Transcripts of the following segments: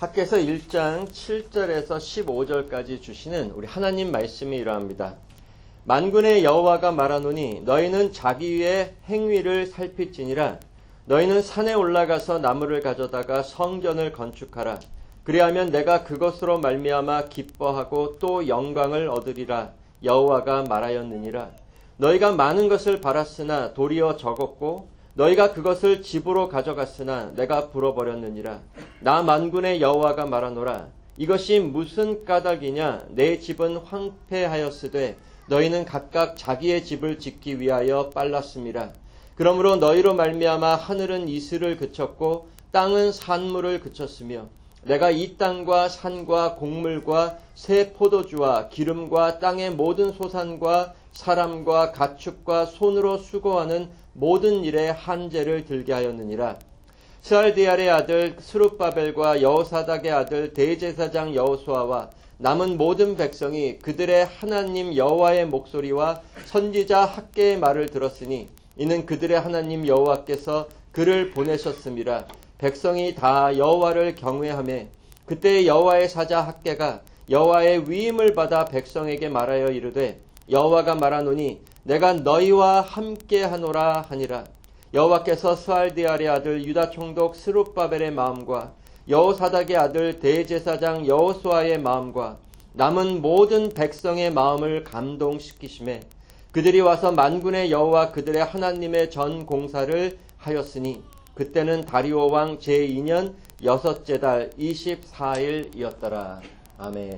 학개서 1장 7절에서 15절까지 주시는 우리 하나님 말씀이 이러합니다. 만군의 여호와가 말하노니 너희는 자기 위의 행위를 살필지니라. 너희는 산에 올라가서 나무를 가져다가 성전을 건축하라. 그리하면 내가 그것으로 말미암아 기뻐하고 또 영광을 얻으리라. 여호와가 말하였느니라. 너희가 많은 것을 바랐으나 도리어 적었고 너희가 그것을 집으로 가져갔으나 내가 불어버렸느니라. 나 만군의 여호와가 말하노라. 이것이 무슨 까닭이냐. 내 집은 황폐하였으되 너희는 각각 자기의 집을 짓기 위하여 빨랐음이라. 그러므로 너희로 말미암아 하늘은 이슬을 그쳤고 땅은 산물을 그쳤으며 내가 이 땅과 산과 곡물과 새 포도주와 기름과 땅의 모든 소산과 사람과 가축과 손으로 수고하는 모든 일에 한재를 들게 하였느니라. 스알디알의 아들 스룹바벨과 여호사닥의 아들 대제사장 여호수아와 남은 모든 백성이 그들의 하나님 여호와의 목소리와 선지자 학개의 말을 들었으니 이는 그들의 하나님 여호와께서 그를 보내셨음이라. 백성이 다 여호와를 경외하며 그때 여호와의 사자 학개가 여호와의 위임을 받아 백성에게 말하여 이르되 여호와가 말하노니 내가 너희와 함께하노라 하니라. 여호와께서 스알디알의 아들 유다 총독 스룹바벨의 마음과 여호사닥의 아들 대제사장 여호수아의 마음과 남은 모든 백성의 마음을 감동시키시매 그들이 와서 만군의 여호와 그들의 하나님의 전 공사를 하였으니 그때는 다리오 왕 제2년 6째 달 24일이었더라. 아멘.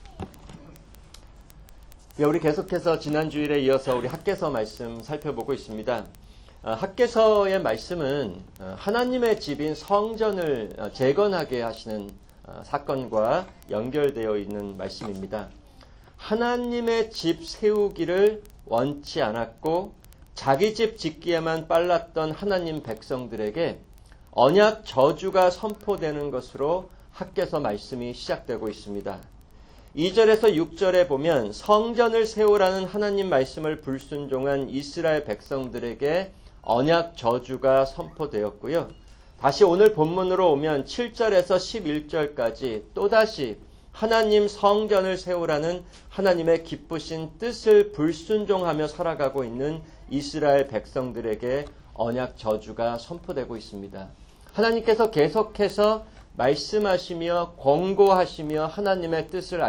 우리 계속해서 지난 주일에 이어서 우리 학개서 말씀 살펴보고 있습니다. 학개서의 말씀은 하나님의 집인 성전을 재건하게 하시는 사건과 연결되어 있는 말씀입니다. 하나님의 집 세우기를 원치 않았고 자기 집 짓기에만 빨랐던 하나님 백성들에게 언약 저주가 선포되는 것으로 학개서 말씀이 시작되고 있습니다. 2절에서 6절에 보면 성전을 세우라는 하나님 말씀을 불순종한 이스라엘 백성들에게 언약 저주가 선포되었고요. 다시 오늘 본문으로 오면 7절에서 11절까지 또다시 하나님 성전을 세우라는 하나님의 기쁘신 뜻을 불순종하며 살아가고 있는 이스라엘 백성들에게 언약 저주가 선포되고 있습니다. 하나님께서 계속해서 말씀하시며 권고하시며 하나님의 뜻을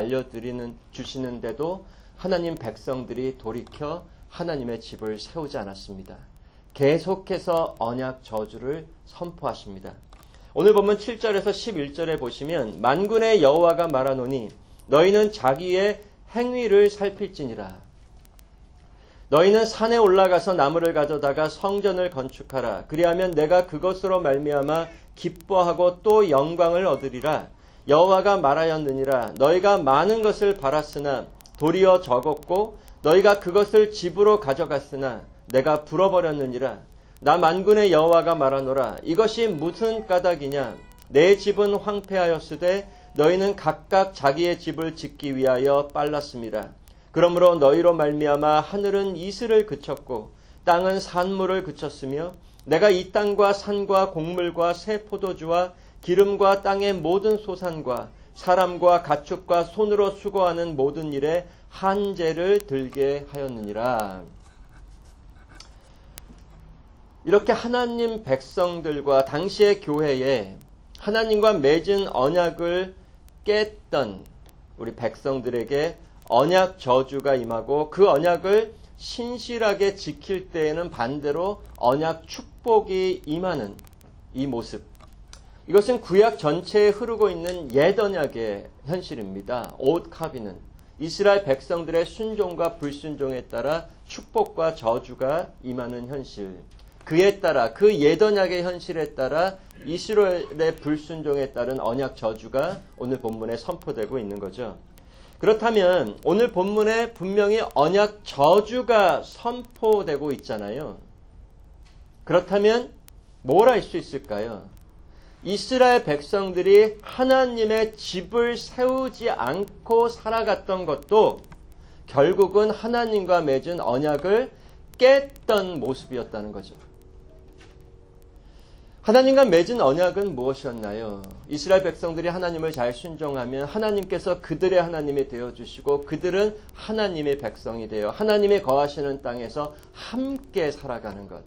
주시는데도 하나님 백성들이 돌이켜 하나님의 집을 세우지 않았습니다. 계속해서 언약 저주를 선포하십니다. 오늘 보면 7절에서 11절에 보시면 만군의 여호와가 말하노니 너희는 자기의 행위를 살필지니라. 너희는 산에 올라가서 나무를 가져다가 성전을 건축하라. 그리하면 내가 그것으로 말미암아 기뻐하고 또 영광을 얻으리라. 여호와가 말하였느니라. 너희가 많은 것을 바랐으나 도리어 적었고 너희가 그것을 집으로 가져갔으나 내가 불어버렸느니라. 나 만군의 여호와가 말하노라. 이것이 무슨 까닭이냐. 내 집은 황폐하였으되 너희는 각각 자기의 집을 짓기 위하여 빨랐음이라. 그러므로 너희로 말미암아 하늘은 이슬을 그쳤고 땅은 산물을 그쳤으며 내가 이 땅과 산과 곡물과 새 포도주와 기름과 땅의 모든 소산과 사람과 가축과 손으로 수고하는 모든 일에 한재를 들게 하였느니라. 이렇게 하나님 백성들과 당시의 교회에 하나님과 맺은 언약을 깼던 우리 백성들에게 언약 저주가 임하고 그 언약을 신실하게 지킬 때에는 반대로 언약 축복이 임하는 이 모습. 이것은 구약 전체에 흐르고 있는 옛 언약의 현실입니다. 옷 카비는 이스라엘 백성들의 순종과 불순종에 따라 축복과 저주가 임하는 현실. 그에 따라 그 옛 언약의 현실에 따라 이스라엘의 불순종에 따른 언약 저주가 오늘 본문에 선포되고 있는 거죠. 그렇다면 오늘 본문에 분명히 언약 저주가 선포되고 있잖아요. 그렇다면 뭘 알 수 있을까요? 이스라엘 백성들이 하나님의 집을 세우지 않고 살아갔던 것도 결국은 하나님과 맺은 언약을 깼던 모습이었다는 거죠. 하나님과 맺은 언약은 무엇이었나요? 이스라엘 백성들이 하나님을 잘 순종하면 하나님께서 그들의 하나님이 되어주시고 그들은 하나님의 백성이 되어 하나님의 거하시는 땅에서 함께 살아가는 것.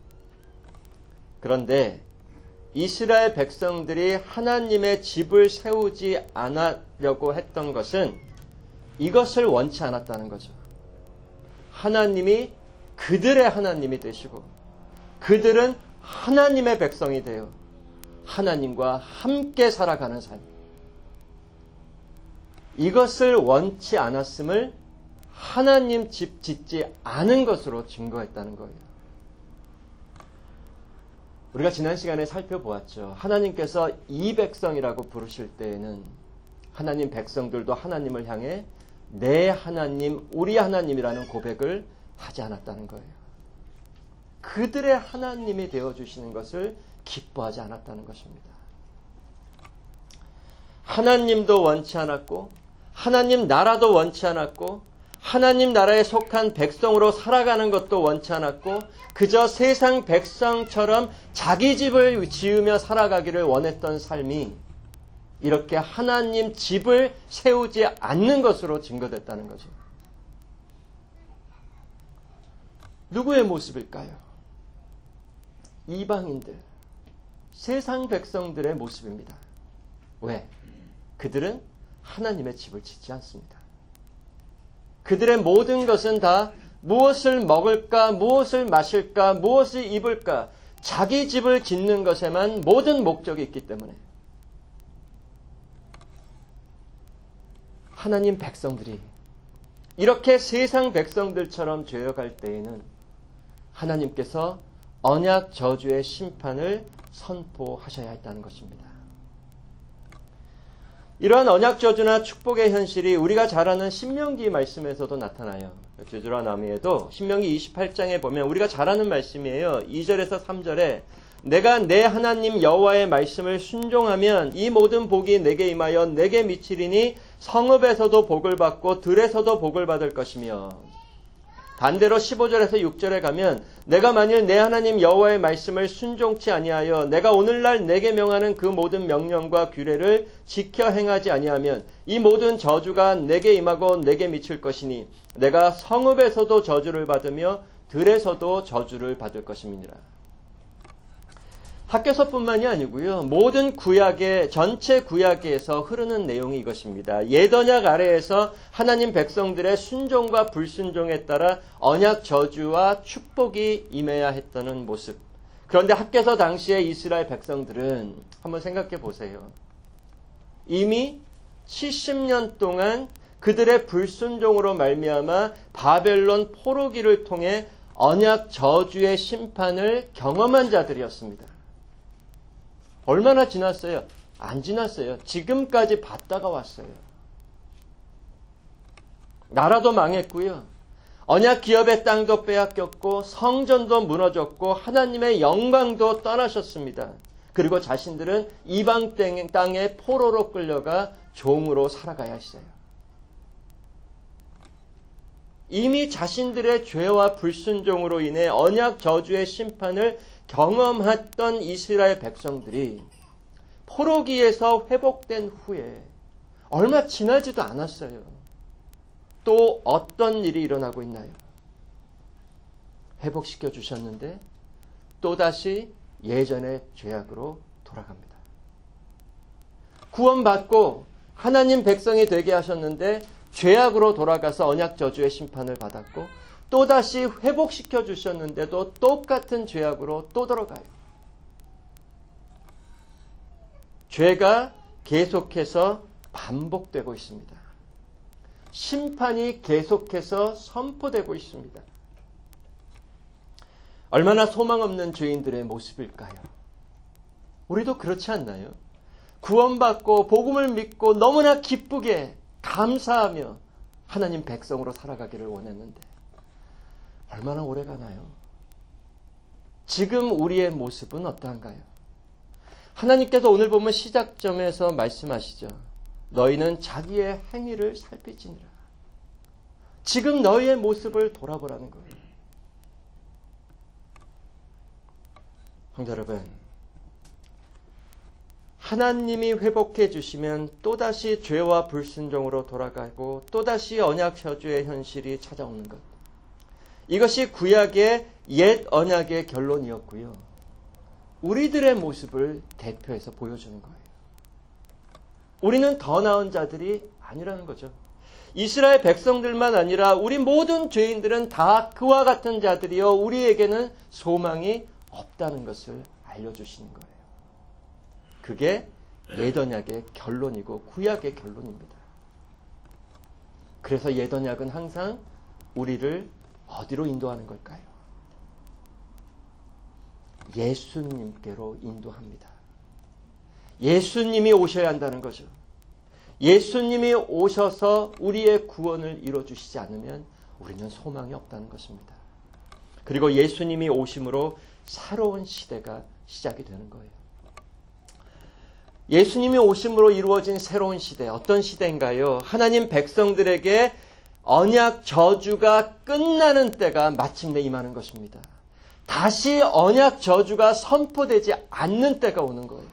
그런데 이스라엘 백성들이 하나님의 집을 세우지 않으려고 했던 것은 이것을 원치 않았다는 거죠. 하나님이 그들의 하나님이 되시고 그들은 하나님의 백성이 되어 하나님과 함께 살아가는 삶. 이것을 원치 않았음을 하나님 집 짓지 않은 것으로 증거했다는 거예요. 우리가 지난 시간에 살펴보았죠. 하나님께서 이 백성이라고 부르실 때에는 하나님 백성들도 하나님을 향해 내 하나님, 우리 하나님이라는 고백을 하지 않았다는 거예요. 그들의 하나님이 되어주시는 것을 기뻐하지 않았다는 것입니다. 하나님도 원치 않았고 하나님 나라도 원치 않았고 하나님 나라에 속한 백성으로 살아가는 것도 원치 않았고 그저 세상 백성처럼 자기 집을 지으며 살아가기를 원했던 삶이 이렇게 하나님 집을 세우지 않는 것으로 증거됐다는 거죠. 누구의 모습일까요? 이방인들, 세상 백성들의 모습입니다. 왜? 그들은 하나님의 집을 짓지 않습니다. 그들의 모든 것은 다 무엇을 먹을까, 무엇을 마실까, 무엇을 입을까, 자기 집을 짓는 것에만 모든 목적이 있기 때문에 하나님 백성들이 이렇게 세상 백성들처럼 죄어갈 때에는 하나님께서 언약 저주의 심판을 선포하셔야 했다는 것입니다. 이러한 언약 저주나 축복의 현실이 우리가 잘 아는 신명기 말씀에서도 나타나요. 주드라나미에도 신명기 28장에 보면 우리가 잘 아는 말씀이에요. 2절에서 3절에 내가 내 하나님 여호와의 말씀을 순종하면 이 모든 복이 내게 임하여 내게 미치리니 성읍에서도 복을 받고 들에서도 복을 받을 것이며 반대로 15절에서 6절에 가면 내가 만일 내 하나님 여호와의 말씀을 순종치 아니하여 내가 오늘날 내게 명하는 그 모든 명령과 규례를 지켜 행하지 아니하면 이 모든 저주가 내게 임하고 내게 미칠 것이니 내가 성읍에서도 저주를 받으며 들에서도 저주를 받을 것임이니라. 학교서뿐만이 아니고요. 모든 구약의 전체 구약에서 흐르는 내용이 이것입니다. 옛 언약 아래에서 하나님 백성들의 순종과 불순종에 따라 언약 저주와 축복이 임해야 했다는 모습. 그런데 학교서 당시의 이스라엘 백성들은 한번 생각해 보세요. 이미 70년 동안 그들의 불순종으로 말미암아 바벨론 포로기를 통해 언약 저주의 심판을 경험한 자들이었습니다. 얼마나 지났어요? 안 지났어요. 지금까지 받다가 왔어요. 나라도 망했고요. 언약 기업의 땅도 빼앗겼고 성전도 무너졌고 하나님의 영광도 떠나셨습니다. 그리고 자신들은 이방 땅의 포로로 끌려가 종으로 살아가야 했어요. 이미 자신들의 죄와 불순종으로 인해 언약 저주의 심판을 경험했던 이스라엘 백성들이 포로기에서 회복된 후에 얼마 지나지도 않았어요. 또 어떤 일이 일어나고 있나요? 회복시켜 주셨는데 또다시 예전의 죄악으로 돌아갑니다. 구원받고 하나님 백성이 되게 하셨는데 죄악으로 돌아가서 언약 저주의 심판을 받았고 또다시 회복시켜 주셨는데도 똑같은 죄악으로 또 들어가요. 죄가 계속해서 반복되고 있습니다. 심판이 계속해서 선포되고 있습니다. 얼마나 소망 없는 죄인들의 모습일까요? 우리도 그렇지 않나요? 구원받고 복음을 믿고 너무나 기쁘게 감사하며 하나님 백성으로 살아가기를 원했는데 얼마나 오래 가나요? 지금 우리의 모습은 어떠한가요? 하나님께서 오늘 보면 시작점에서 말씀하시죠. 너희는 자기의 행위를 살피지니라. 지금 너희의 모습을 돌아보라는 거예요. 형제 여러분, 하나님이 회복해 주시면 또다시 죄와 불순종으로 돌아가고 또다시 언약 저주의 현실이 찾아오는 것. 이것이 구약의 옛 언약의 결론이었고요. 우리들의 모습을 대표해서 보여주는 거예요. 우리는 더 나은 자들이 아니라는 거죠. 이스라엘 백성들만 아니라 우리 모든 죄인들은 다 그와 같은 자들이요. 우리에게는 소망이 없다는 것을 알려주시는 거예요. 그게 옛 언약의 결론이고 구약의 결론입니다. 그래서 옛 언약은 항상 우리를 어디로 인도하는 걸까요? 예수님께로 인도합니다. 예수님이 오셔야 한다는 거죠. 예수님이 오셔서 우리의 구원을 이뤄주시지 않으면 우리는 소망이 없다는 것입니다. 그리고 예수님이 오심으로 새로운 시대가 시작이 되는 거예요. 예수님이 오심으로 이루어진 새로운 시대, 어떤 시대인가요? 하나님 백성들에게 언약 저주가 끝나는 때가 마침내 임하는 것입니다. 다시 언약 저주가 선포되지 않는 때가 오는 거예요.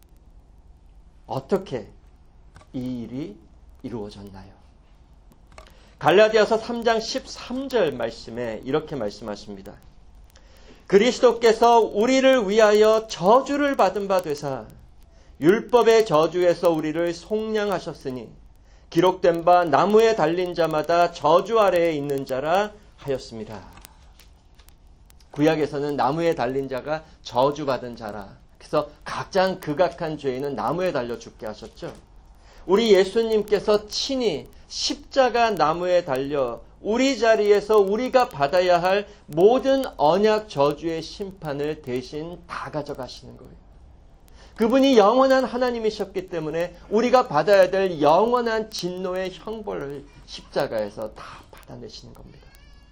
어떻게 이 일이 이루어졌나요? 갈라디아서 3장 13절 말씀에 이렇게 말씀하십니다. 그리스도께서 우리를 위하여 저주를 받은 바 되사 율법의 저주에서 우리를 속량하셨으니 기록된 바 나무에 달린 자마다 저주 아래에 있는 자라 하였습니다. 구약에서는 나무에 달린 자가 저주받은 자라. 그래서 가장 극악한 죄인은 나무에 달려 죽게 하셨죠. 우리 예수님께서 친히 십자가 나무에 달려 우리 자리에서 우리가 받아야 할 모든 언약 저주의 심판을 대신 다 가져가시는 거예요. 그분이 영원한 하나님이셨기 때문에 우리가 받아야 될 영원한 진노의 형벌을 십자가에서 다 받아내시는 겁니다.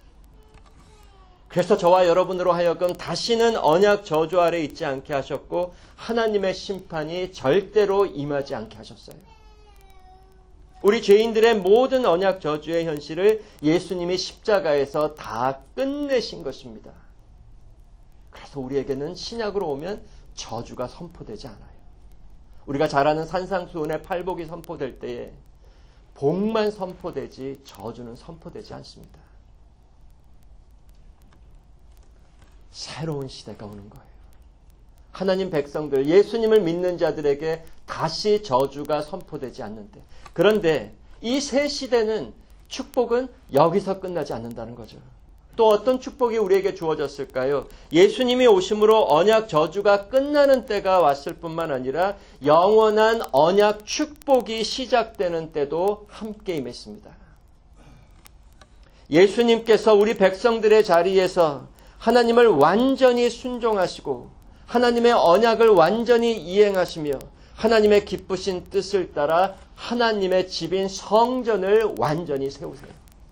그래서 저와 여러분으로 하여금 다시는 언약 저주 아래 있지 않게 하셨고 하나님의 심판이 절대로 임하지 않게 하셨어요. 우리 죄인들의 모든 언약 저주의 현실을 예수님이 십자가에서 다 끝내신 것입니다. 그래서 우리에게는 신약으로 오면 저주가 선포되지 않아요. 우리가 잘 아는 산상수훈의 팔복이 선포될 때에 복만 선포되지 저주는 선포되지 않습니다. 새로운 시대가 오는 거예요. 하나님 백성들, 예수님을 믿는 자들에게 다시 저주가 선포되지 않는데, 그런데 이 새 시대는 축복은 여기서 끝나지 않는다는 거죠. 또 어떤 축복이 우리에게 주어졌을까요? 예수님이 오심으로 언약 저주가 끝나는 때가 왔을 뿐만 아니라 영원한 언약 축복이 시작되는 때도 함께 임했습니다. 예수님께서 우리 백성들의 자리에서 하나님을 완전히 순종하시고 하나님의 언약을 완전히 이행하시며 하나님의 기쁘신 뜻을 따라 하나님의 집인 성전을 완전히 세우세요.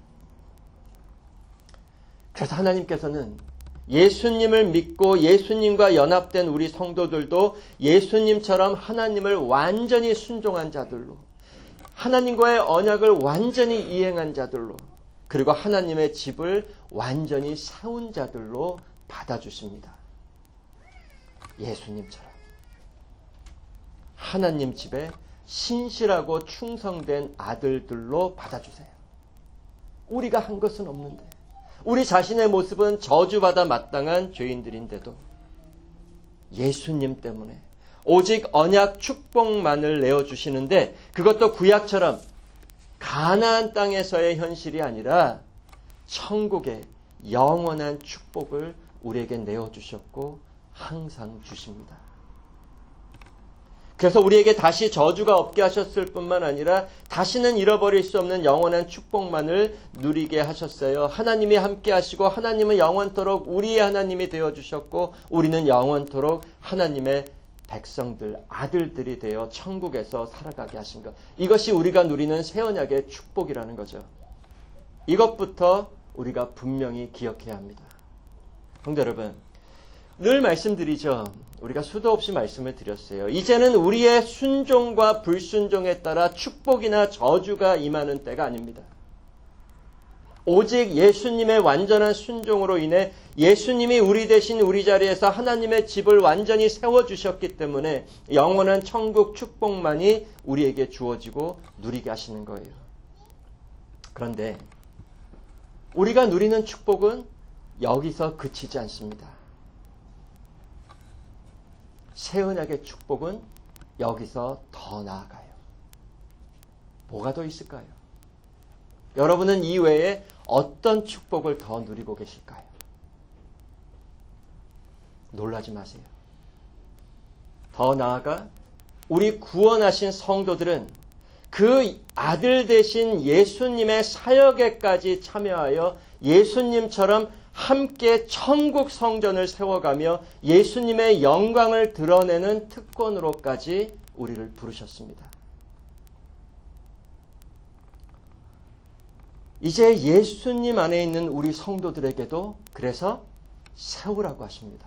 그래서 하나님께서는 예수님을 믿고 예수님과 연합된 우리 성도들도 예수님처럼 하나님을 완전히 순종한 자들로, 하나님과의 언약을 완전히 이행한 자들로, 그리고 하나님의 집을 완전히 세운 자들로 받아주십니다. 예수님처럼 하나님 집에 신실하고 충성된 아들들로 받아주세요. 우리가 한 것은 없는데, 우리 자신의 모습은 저주받아 마땅한 죄인들인데도 예수님 때문에 오직 언약 축복만을 내어주시는데, 그것도 구약처럼 가나안 땅에서의 현실이 아니라 천국의 영원한 축복을 우리에게 내어주셨고 항상 주십니다. 그래서 우리에게 다시 저주가 없게 하셨을 뿐만 아니라 다시는 잃어버릴 수 없는 영원한 축복만을 누리게 하셨어요. 하나님이 함께 하시고 하나님은 영원토록 우리의 하나님이 되어주셨고 우리는 영원토록 하나님의 백성들, 아들들이 되어 천국에서 살아가게 하신 것. 이것이 우리가 누리는 새 언약의 축복이라는 거죠. 이것부터 우리가 분명히 기억해야 합니다. 성도 여러분, 늘 말씀드리죠. 우리가 수도 없이 말씀을 드렸어요. 이제는 우리의 순종과 불순종에 따라 축복이나 저주가 임하는 때가 아닙니다. 오직 예수님의 완전한 순종으로 인해 예수님이 우리 대신 우리 자리에서 하나님의 집을 완전히 세워주셨기 때문에 영원한 천국 축복만이 우리에게 주어지고 누리게 하시는 거예요. 그런데 우리가 누리는 축복은 여기서 그치지 않습니다. 새 언약의 축복은 여기서 더 나아가요. 뭐가 더 있을까요? 여러분은 이 외에 어떤 축복을 더 누리고 계실까요? 놀라지 마세요. 더 나아가 우리 구원하신 성도들은 그 아들 되신 예수님의 사역에까지 참여하여 예수님처럼 함께 천국 성전을 세워가며 예수님의 영광을 드러내는 특권으로까지 우리를 부르셨습니다. 이제 예수님 안에 있는 우리 성도들에게도 그래서 세우라고 하십니다.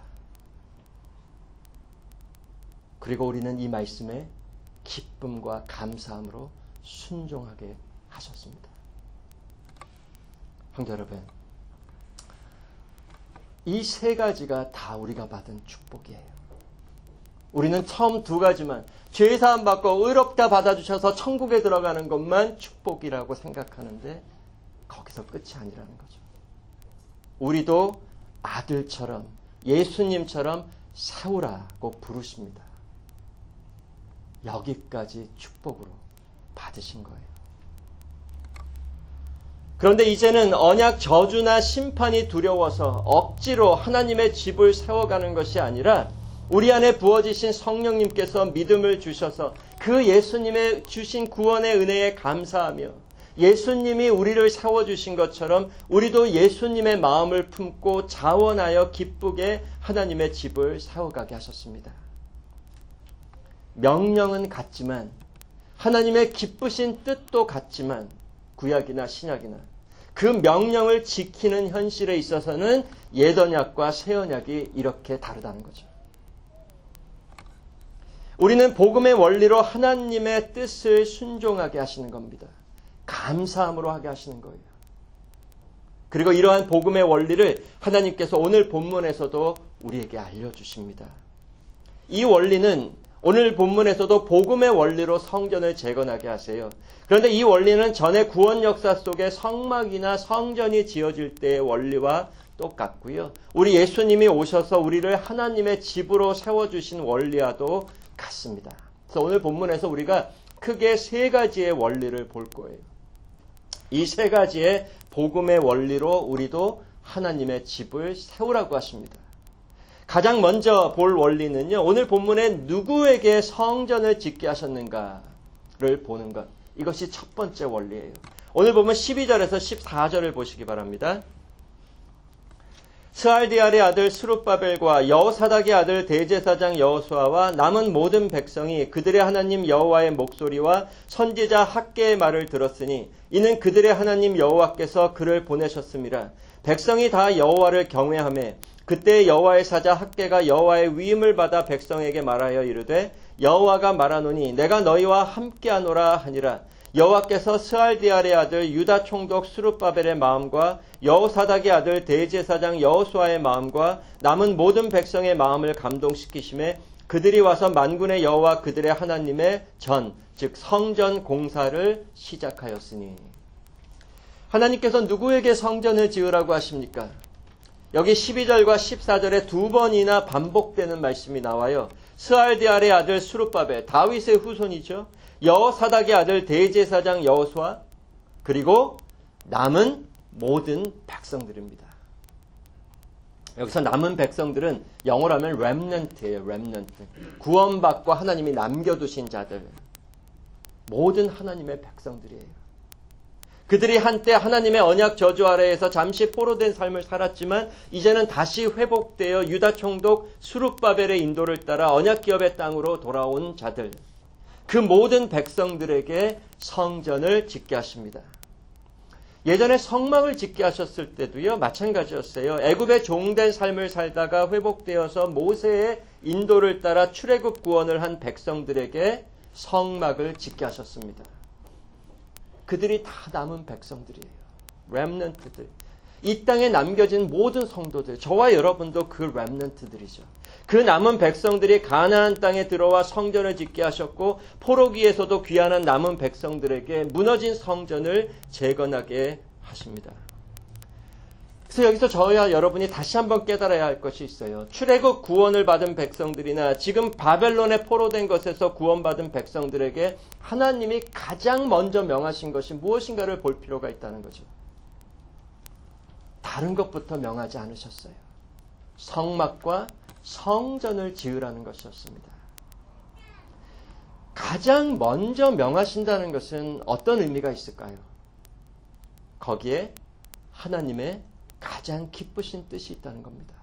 그리고 우리는 이 말씀에 기쁨과 감사함으로 순종하게 하셨습니다. 성도 여러분, 이 세 가지가 다 우리가 받은 축복이에요. 우리는 처음 두 가지만 죄사함 받고 의롭다 받아주셔서 천국에 들어가는 것만 축복이라고 생각하는데 거기서 끝이 아니라는 거죠. 우리도 아들처럼 예수님처럼 세우라고 부르십니다. 여기까지 축복으로 받으신 거예요. 그런데 이제는 언약 저주나 심판이 두려워서 억지로 하나님의 집을 세워가는 것이 아니라 우리 안에 부어지신 성령님께서 믿음을 주셔서 그 예수님의 주신 구원의 은혜에 감사하며 예수님이 우리를 세워주신 것처럼 우리도 예수님의 마음을 품고 자원하여 기쁘게 하나님의 집을 세워가게 하셨습니다. 명령은 같지만 하나님의 기쁘신 뜻도 같지만 구약이나 신약이나 그 명령을 지키는 현실에 있어서는 옛 언약과 새 언약이 이렇게 다르다는 거죠. 우리는 복음의 원리로 하나님의 뜻을 순종하게 하시는 겁니다. 감사함으로 하게 하시는 거예요. 그리고 이러한 복음의 원리를 하나님께서 오늘 본문에서도 우리에게 알려주십니다. 이 원리는 오늘 본문에서도 복음의 원리로 성전을 재건하게 하세요. 그런데 이 원리는 전의 구원 역사 속에 성막이나 성전이 지어질 때의 원리와 똑같고요. 우리 예수님이 오셔서 우리를 하나님의 집으로 세워주신 원리와도 같습니다. 그래서 오늘 본문에서 우리가 크게 세 가지의 원리를 볼 거예요. 이 세 가지의 복음의 원리로 우리도 하나님의 집을 세우라고 하십니다. 가장 먼저 볼 원리는요, 오늘 본문에 누구에게 성전을 짓게 하셨는가를 보는 것. 이것이 첫 번째 원리예요. 오늘 보면 12절에서 14절을 보시기 바랍니다. 스알디알의 아들 스룹바벨과 여호사닥의 아들 대제사장 여호수아와 남은 모든 백성이 그들의 하나님 여호와의 목소리와 선지자 학개의 말을 들었으니 이는 그들의 하나님 여호와께서 그를 보내셨음이라. 백성이 다 여호와를 경외하며 그때 여호와의 사자 학개가 여호와의 위임을 받아 백성에게 말하여 이르되 여호와가 말하노니 내가 너희와 함께하노라 하니라. 여호와께서 스알디알의 아들 유다 총독 스룹바벨의 마음과 여호사닥의 아들 대제사장 여호수아의 마음과 남은 모든 백성의 마음을 감동시키심에 그들이 와서 만군의 여호와 그들의 하나님의 전, 즉 성전 공사를 시작하였으니. 하나님께서 누구에게 성전을 지으라고 하십니까? 여기 12절과 14절에 두 번이나 반복되는 말씀이 나와요. 스알디알의 아들 스룹바벨, 다윗의 후손이죠. 여호사닥의 아들 대제사장 여호수아, 그리고 남은 모든 백성들입니다. 여기서 남은 백성들은 영어로 하면 렘넌트예요. 렘넌트. 구원받고 하나님이 남겨두신 자들. 모든 하나님의 백성들이에요. 그들이 한때 하나님의 언약 저주 아래에서 잠시 포로된 삶을 살았지만 이제는 다시 회복되어 유다 총독 스룹바벨의 인도를 따라 언약 기업의 땅으로 돌아온 자들. 그 모든 백성들에게 성전을 짓게 하십니다. 예전에 성막을 짓게 하셨을 때도요, 마찬가지였어요. 애굽의 종된 삶을 살다가 회복되어서 모세의 인도를 따라 출애굽 구원을 한 백성들에게 성막을 짓게 하셨습니다. 그들이 다 남은 백성들이에요. 렘넌트들. 이 땅에 남겨진 모든 성도들, 저와 여러분도 그 렘넌트들이죠. 그 남은 백성들이 가나안 땅에 들어와 성전을 짓게 하셨고 포로기에서도 귀환한 남은 백성들에게 무너진 성전을 재건하게 하십니다. 그래서 여기서 저와 여러분이 다시 한번 깨달아야 할 것이 있어요. 출애굽 구원을 받은 백성들이나 지금 바벨론에 포로된 것에서 구원받은 백성들에게 하나님이 가장 먼저 명하신 것이 무엇인가를 볼 필요가 있다는 거죠. 다른 것부터 명하지 않으셨어요. 성막과 성전을 지으라는 것이었습니다. 가장 먼저 명하신다는 것은 어떤 의미가 있을까요? 거기에 하나님의 가장 기쁘신 뜻이 있다는 겁니다.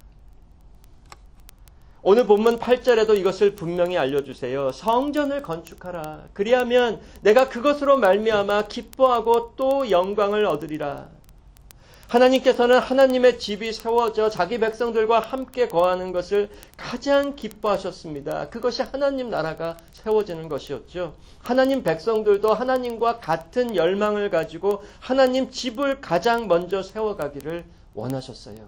오늘 본문 8절에도 이것을 분명히 알려주세요. 성전을 건축하라. 그리하면 내가 그것으로 말미암아 기뻐하고 또 영광을 얻으리라. 하나님께서는 하나님의 집이 세워져 자기 백성들과 함께 거하는 것을 가장 기뻐하셨습니다. 그것이 하나님 나라가 세워지는 것이었죠. 하나님 백성들도 하나님과 같은 열망을 가지고 하나님 집을 가장 먼저 세워가기를 원하셨어요.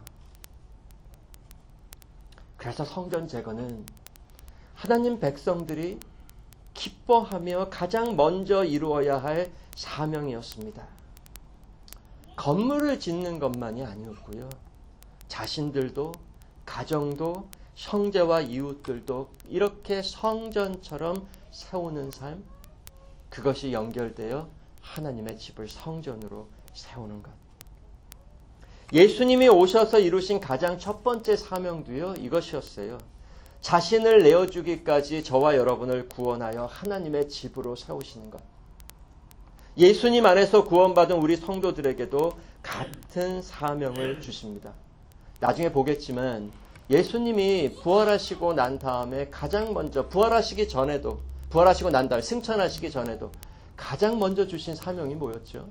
그래서 성전 재건은 하나님 백성들이 기뻐하며 가장 먼저 이루어야 할 사명이었습니다. 건물을 짓는 것만이 아니었고요. 자신들도, 가정도, 형제와 이웃들도 이렇게 성전처럼 세우는 삶, 그것이 연결되어 하나님의 집을 성전으로 세우는 것. 예수님이 오셔서 이루신 가장 첫 번째 사명도요, 이것이었어요. 자신을 내어주기까지 저와 여러분을 구원하여 하나님의 집으로 세우시는 것. 예수님 안에서 구원받은 우리 성도들에게도 같은 사명을 주십니다. 나중에 보겠지만 예수님이 부활하시고 난 다음에 가장 먼저, 부활하시기 전에도, 부활하시고 난 다음에 승천하시기 전에도 가장 먼저 주신 사명이 뭐였죠?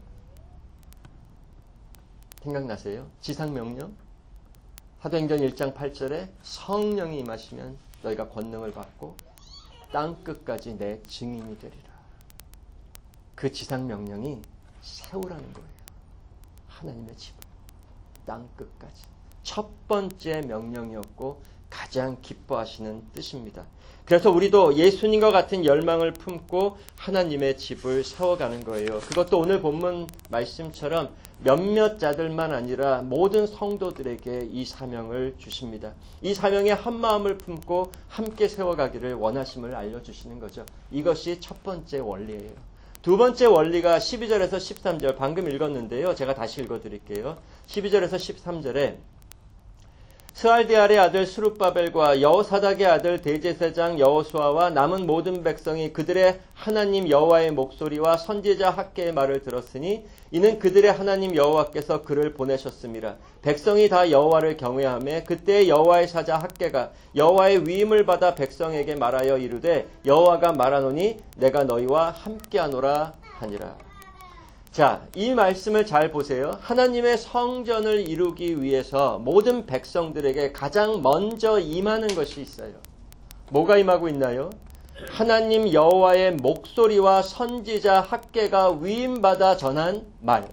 생각나세요? 지상명령? 사도행전 1장 8절에 성령이 임하시면 너희가 권능을 받고 땅끝까지 내 증인이 되리라. 그 지상명령이 세우라는 거예요. 하나님의 집을 땅끝까지. 첫 번째 명령이었고 가장 기뻐하시는 뜻입니다. 그래서 우리도 예수님과 같은 열망을 품고 하나님의 집을 세워가는 거예요. 그것도 오늘 본문 말씀처럼 몇몇 자들만 아니라 모든 성도들에게 이 사명을 주십니다. 이 사명에 한 마음을 품고 함께 세워가기를 원하심을 알려주시는 거죠. 이것이 첫 번째 원리예요. 두 번째 원리가 12절에서 13절 방금 읽었는데요. 제가 다시 읽어드릴게요. 12절에서 13절에 스알디알의 아들 스룹바벨과 여호사닥의 아들 대제사장 여호수아와 남은 모든 백성이 그들의 하나님 여호와의 목소리와 선지자 학개의 말을 들었으니 이는 그들의 하나님 여호와께서 그를 보내셨습니다. 백성이 다 여호와를 경외하며 그때 여호와의 사자 학개가 여호와의 위임을 받아 백성에게 말하여 이르되 여호와가 말하노니 내가 너희와 함께하노라 하니라. 자, 이 말씀을 잘 보세요. 하나님의 성전을 이루기 위해서 모든 백성들에게 가장 먼저 임하는 것이 있어요. 뭐가 임하고 있나요? 하나님 여호와의 목소리와 선지자 학개가 위임받아 전한 말.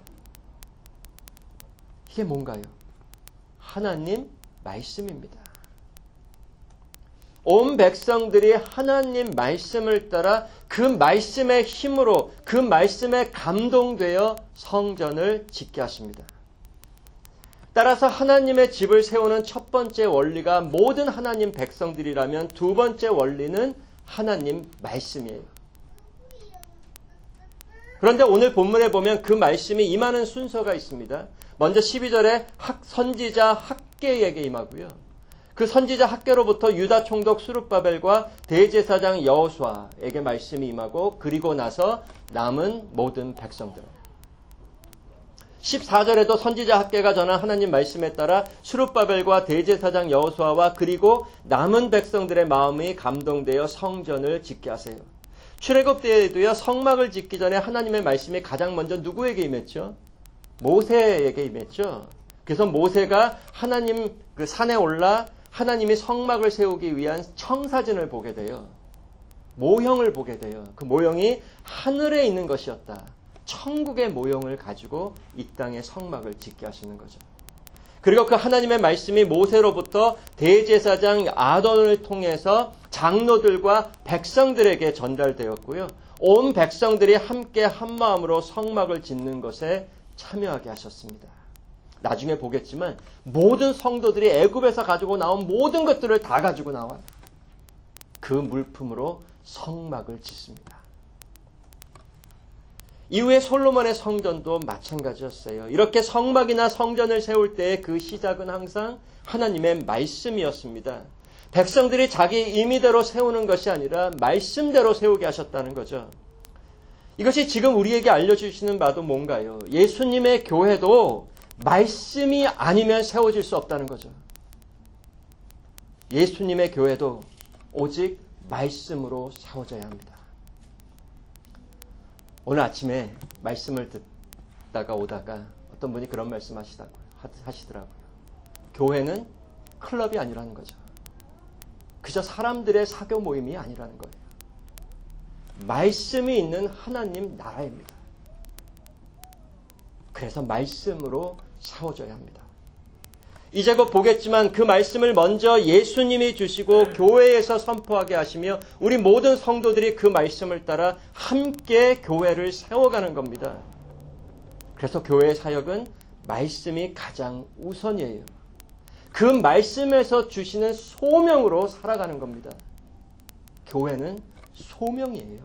이게 뭔가요? 하나님 말씀입니다. 온 백성들이 하나님 말씀을 따라 그 말씀의 힘으로 그 말씀에 감동되어 성전을 짓게 하십니다. 따라서 하나님의 집을 세우는 첫 번째 원리가 모든 하나님 백성들이라면 두 번째 원리는 하나님 말씀이에요. 그런데 오늘 본문에 보면 그 말씀이 임하는 순서가 있습니다. 먼저 12절에 선지자 학개에게 임하고요. 그 선지자 학개로부터 유다 총독 스룹바벨과 대제사장 여호수아에게 말씀이 임하고 그리고 나서 남은 모든 백성들. 14절에도 선지자 학개가 전한 하나님 말씀에 따라 스룹바벨과 대제사장 여호수아와 그리고 남은 백성들의 마음이 감동되어 성전을 짓게 하세요. 출애굽 때에도요, 성막을 짓기 전에 하나님의 말씀이 가장 먼저 누구에게 임했죠? 모세에게 임했죠. 그래서 모세가 하나님 그 산에 올라 하나님이 성막을 세우기 위한 청사진을 보게 돼요. 모형을 보게 돼요. 그 모형이 하늘에 있는 것이었다. 천국의 모형을 가지고 이 땅에 성막을 짓게 하시는 거죠. 그리고 그 하나님의 말씀이 모세로부터 대제사장 아론을 통해서 장로들과 백성들에게 전달되었고요. 온 백성들이 함께 한마음으로 성막을 짓는 것에 참여하게 하셨습니다. 나중에 보겠지만 모든 성도들이 애굽에서 가지고 나온 모든 것들을 다 가지고 나와요. 그 물품으로 성막을 짓습니다. 이후에 솔로몬의 성전도 마찬가지였어요. 이렇게 성막이나 성전을 세울 때의 그 시작은 항상 하나님의 말씀이었습니다. 백성들이 자기 임의대로 세우는 것이 아니라 말씀대로 세우게 하셨다는 거죠. 이것이 지금 우리에게 알려주시는 바도 뭔가요? 예수님의 교회도 말씀이 아니면 세워질 수 없다는 거죠. 예수님의 교회도 오직 말씀으로 세워져야 합니다. 오늘 아침에 말씀을 듣다가 오다가 어떤 분이 그런 말씀 하시더라고요. 교회는 클럽이 아니라는 거죠. 그저 사람들의 사교 모임이 아니라는 거예요. 말씀이 있는 하나님 나라입니다. 그래서 말씀으로 세워져야 합니다. 이제 곧 보겠지만 그 말씀을 먼저 예수님이 주시고 교회에서 선포하게 하시며 우리 모든 성도들이 그 말씀을 따라 함께 교회를 세워가는 겁니다. 그래서 교회의 사역은 말씀이 가장 우선이에요. 그 말씀에서 주시는 소명으로 살아가는 겁니다. 교회는 소명이에요.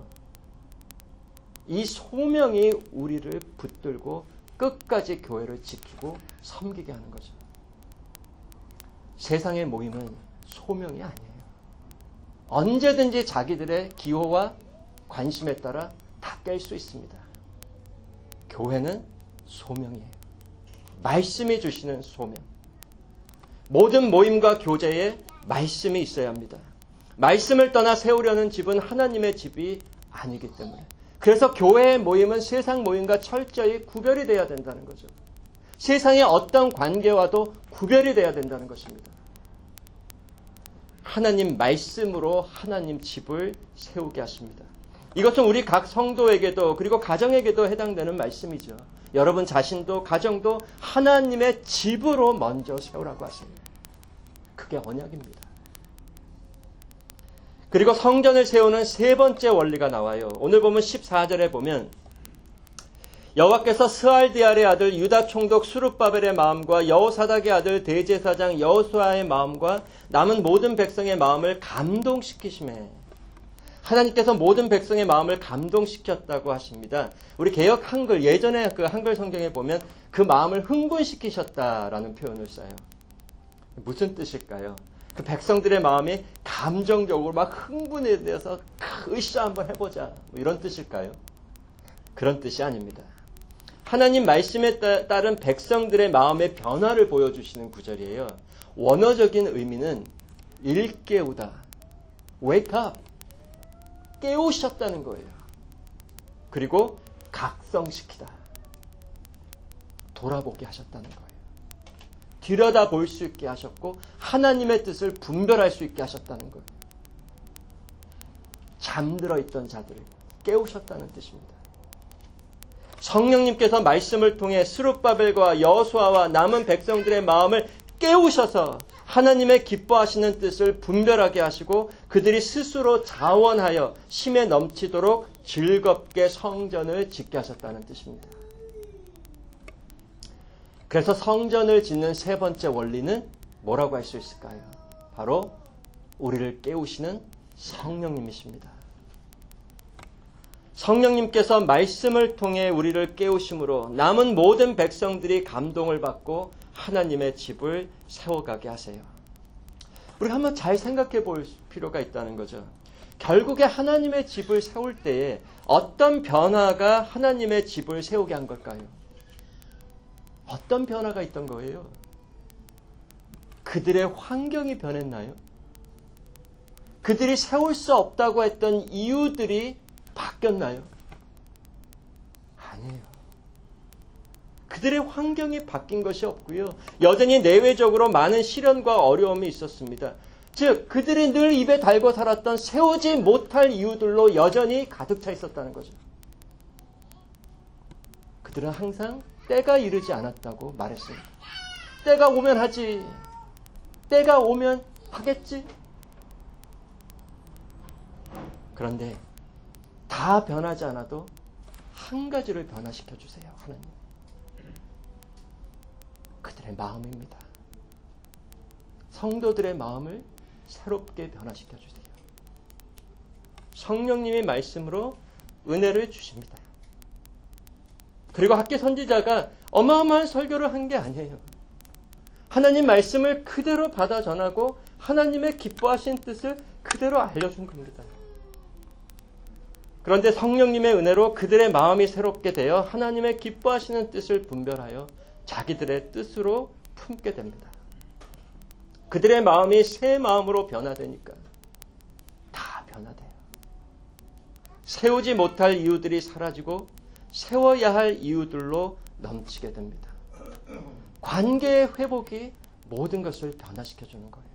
이 소명이 우리를 붙들고 끝까지 교회를 지키고 섬기게 하는 거죠. 세상의 모임은 소명이 아니에요. 언제든지 자기들의 기호와 관심에 따라 다 깰 수 있습니다. 교회는 소명이에요. 말씀이 주시는 소명. 모든 모임과 교제에 말씀이 있어야 합니다. 말씀을 떠나 세우려는 집은 하나님의 집이 아니기 때문에. 그래서 교회의 모임은 세상 모임과 철저히 구별이 돼야 된다는 거죠. 세상의 어떤 관계와도 구별이 돼야 된다는 것입니다. 하나님 말씀으로 하나님 집을 세우게 하십니다. 이것은 우리 각 성도에게도 그리고 가정에게도 해당되는 말씀이죠. 여러분 자신도 가정도 하나님의 집으로 먼저 세우라고 하십니다. 그게 언약입니다. 그리고 성전을 세우는 세 번째 원리가 나와요. 오늘 보면 14절에 보면 여호와께서 스알디알의 아들 유다 총독 스룹바벨의 마음과 여호사닥의 아들 대제사장 여호수아의 마음과 남은 모든 백성의 마음을 감동시키시매. 하나님께서 모든 백성의 마음을 감동시켰다고 하십니다. 우리 개역 한글 예전에 그 한글 성경에 보면 그 마음을 흥분시키셨다라는 표현을 써요. 무슨 뜻일까요? 그 백성들의 마음이 감정적으로 막 흥분에 대해서 으쌰 한번 해보자 뭐 이런 뜻일까요? 그런 뜻이 아닙니다. 하나님 말씀에 따른 백성들의 마음의 변화를 보여주시는 구절이에요. 원어적인 의미는 일깨우다, wake up, 깨우셨다는 거예요. 그리고 각성시키다, 돌아보게 하셨다는 거예요. 들여다 볼 수 있게 하셨고 하나님의 뜻을 분별할 수 있게 하셨다는 거예요. 잠들어 있던 자들을 깨우셨다는 뜻입니다. 성령님께서 말씀을 통해 스룹바벨과 여호수아와 남은 백성들의 마음을 깨우셔서 하나님의 기뻐하시는 뜻을 분별하게 하시고 그들이 스스로 자원하여 힘에 넘치도록 즐겁게 성전을 짓게 하셨다는 뜻입니다. 그래서 성전을 짓는 세 번째 원리는 뭐라고 할 수 있을까요? 바로 우리를 깨우시는 성령님이십니다. 성령님께서 말씀을 통해 우리를 깨우심으로 남은 모든 백성들이 감동을 받고 하나님의 집을 세워가게 하세요. 우리가 한번 잘 생각해 볼 필요가 있다는 거죠. 결국에 하나님의 집을 세울 때에 어떤 변화가 하나님의 집을 세우게 한 걸까요? 어떤 변화가 있던 거예요? 그들의 환경이 변했나요? 그들이 세울 수 없다고 했던 이유들이 바뀌었나요? 아니에요. 그들의 환경이 바뀐 것이 없고요. 여전히 내외적으로 많은 시련과 어려움이 있었습니다. 즉 그들이 늘 입에 달고 살았던 세우지 못할 이유들로 여전히 가득 차 있었다는 거죠. 그들은 항상 때가 이르지 않았다고 말했습니다. 때가 오면 하지. 때가 오면 하겠지. 그런데 다 변하지 않아도 한 가지를 변화시켜 주세요, 하나님. 그들의 마음입니다. 성도들의 마음을 새롭게 변화시켜 주세요. 성령님의 말씀으로 은혜를 주십니다. 그리고 학계 선지자가 어마어마한 설교를 한 게 아니에요. 하나님 말씀을 그대로 받아 전하고 하나님의 기뻐하신 뜻을 그대로 알려준 겁니다. 그런데 성령님의 은혜로 그들의 마음이 새롭게 되어 하나님의 기뻐하시는 뜻을 분별하여 자기들의 뜻으로 품게 됩니다. 그들의 마음이 새 마음으로 변화되니까 다 변화돼요. 세우지 못할 이유들이 사라지고 세워야 할 이유들로 넘치게 됩니다. 관계의 회복이 모든 것을 변화시켜주는 거예요.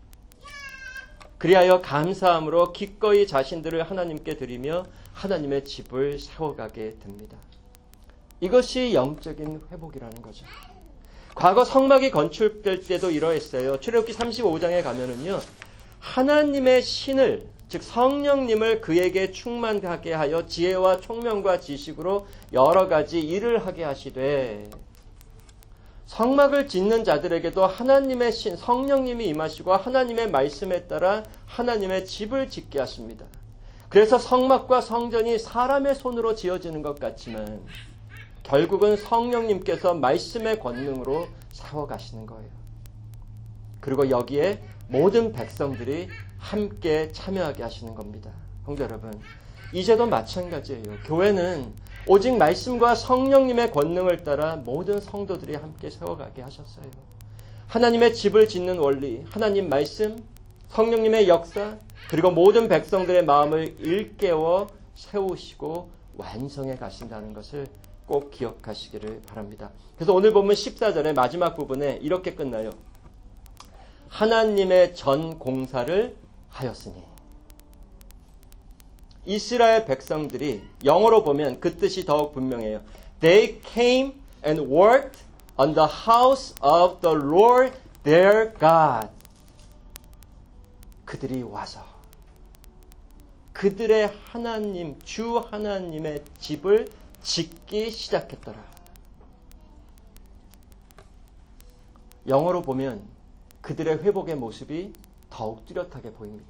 그리하여 감사함으로 기꺼이 자신들을 하나님께 드리며 하나님의 집을 세워가게 됩니다. 이것이 영적인 회복이라는 거죠. 과거 성막이 건축될 때도 이러했어요. 출애굽기 35장에 가면은요, 하나님의 신을, 즉 성령님을 그에게 충만하게 하여 지혜와 총명과 지식으로 여러 가지 일을 하게 하시되, 성막을 짓는 자들에게도 하나님의 신, 성령님이 임하시고 하나님의 말씀에 따라 하나님의 집을 짓게 하십니다. 그래서 성막과 성전이 사람의 손으로 지어지는 것 같지만 결국은 성령님께서 말씀의 권능으로 세워가시는 거예요. 그리고 여기에 모든 백성들이 함께 참여하게 하시는 겁니다. 형제 여러분, 이제도 마찬가지예요. 교회는 오직 말씀과 성령님의 권능을 따라 모든 성도들이 함께 세워가게 하셨어요. 하나님의 집을 짓는 원리, 하나님 말씀, 성령님의 역사, 그리고 모든 백성들의 마음을 일깨워 세우시고 완성해 가신다는 것을 꼭 기억하시기를 바랍니다. 그래서 오늘 본문 14절의 마지막 부분에 이렇게 끝나요. 하나님의 전 공사를 하였으니. 이스라엘 백성들이 영어로 보면 그 뜻이 더욱 분명해요. They came and worked on the house of the Lord their God. 그들이 와서 그들의 하나님, 주 하나님의 집을 짓기 시작했더라. 영어로 보면 그들의 회복의 모습이 더욱 뚜렷하게 보입니다.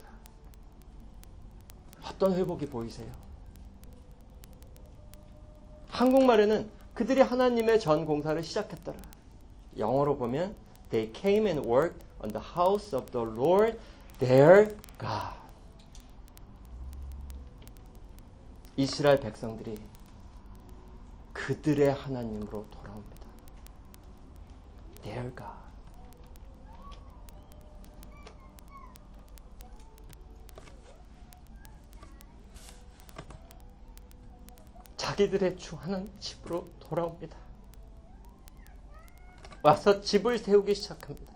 어떤 회복이 보이세요? 한국말에는 그들이 하나님의 전 공사를 시작했더라. 영어로 보면 They came and worked on the house of the Lord their God. 이스라엘 백성들이 그들의 하나님으로 돌아옵니다. Their God. 자기들의 주 하나님 집으로 돌아옵니다. 와서 집을 세우기 시작합니다.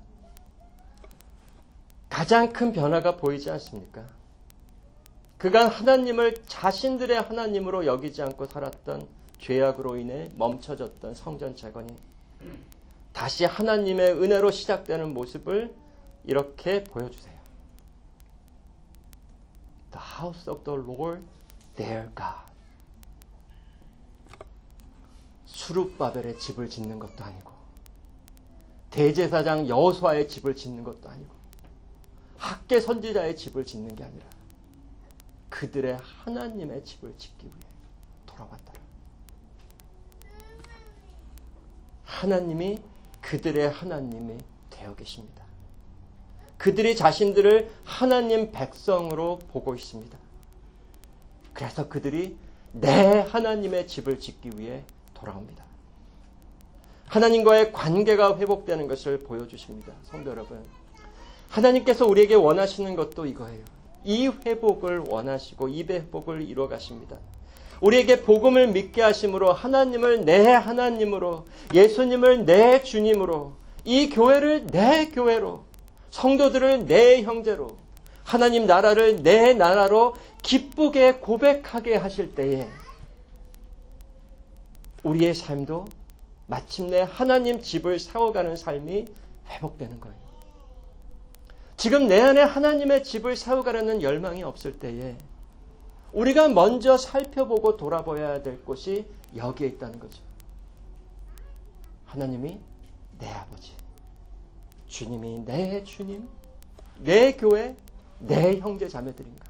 가장 큰 변화가 보이지 않습니까? 그간 하나님을 자신들의 하나님으로 여기지 않고 살았던 죄악으로 인해 멈춰졌던 성전 재건이 다시 하나님의 은혜로 시작되는 모습을 이렇게 보여주세요. The house of the Lord, their God. 수룹바벨의 집을 짓는 것도 아니고 대제사장 여호수아의 집을 짓는 것도 아니고 학계 선지자의 집을 짓는 게 아니라 그들의 하나님의 집을 짓기 위해 돌아왔다. 하나님이 그들의 하나님이 되어 계십니다. 그들이 자신들을 하나님 백성으로 보고 있습니다. 그래서 그들이 내 하나님의 집을 짓기 위해 돌아옵니다. 하나님과의 관계가 회복되는 것을 보여주십니다. 성도 여러분, 하나님께서 우리에게 원하시는 것도 이거예요. 이 회복을 원하시고 이 회복을 이루어 가십니다. 우리에게 복음을 믿게 하심으로 하나님을 내 하나님으로, 예수님을 내 주님으로, 이 교회를 내 교회로, 성도들을 내 형제로, 하나님 나라를 내 나라로 기쁘게 고백하게 하실 때에 우리의 삶도 마침내 하나님 집을 세워가는 삶이 회복되는 거예요. 지금 내 안에 하나님의 집을 세워가려는 열망이 없을 때에 우리가 먼저 살펴보고 돌아봐야 될 곳이 여기에 있다는 거죠. 하나님이 내 아버지, 주님이 내 주님, 내 교회, 내 형제 자매들인가?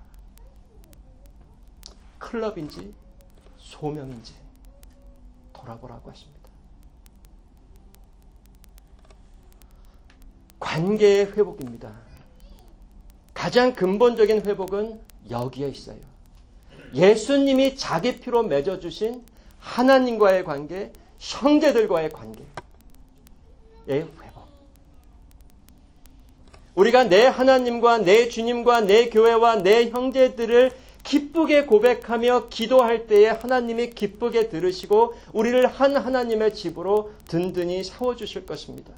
클럽인지 소명인지 돌아보라고 하십니다. 관계의 회복입니다. 가장 근본적인 회복은 여기에 있어요. 예수님이 자기 피로 맺어주신 하나님과의 관계, 형제들과의 관계의 회복. 우리가 내 하나님과 내 주님과 내 교회와 내 형제들을 기쁘게 고백하며 기도할 때에 하나님이 기쁘게 들으시고 우리를 한 하나님의 집으로 든든히 세워주실 것입니다.